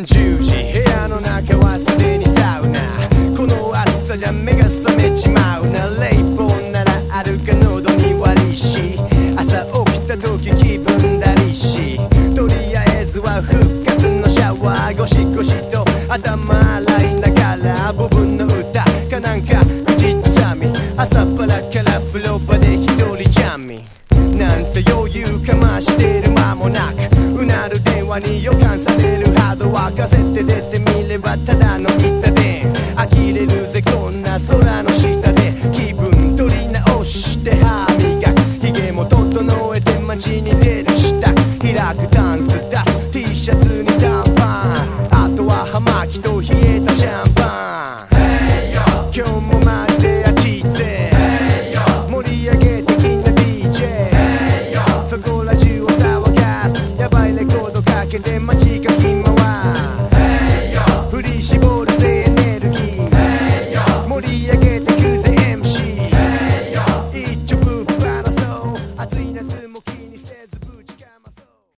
10時、部屋の中はすでにサウナ。この暑さじゃ目が覚めちまうな。冷房ならあるか喉に悪いし、朝起きた時気分だりし、とりあえずは復活のシャワー、ゴシゴシと頭洗いながらボブの歌かなんか口ずさみ、朝っぱらから風呂場で一人ジャンミなんて余裕かましてる間もなく、うなる電話に予感されるハードワーカセって出てみればただの板電。呆れるぜこんな空の下で、気分取り直して歯磨き、髭も整えて街に出る。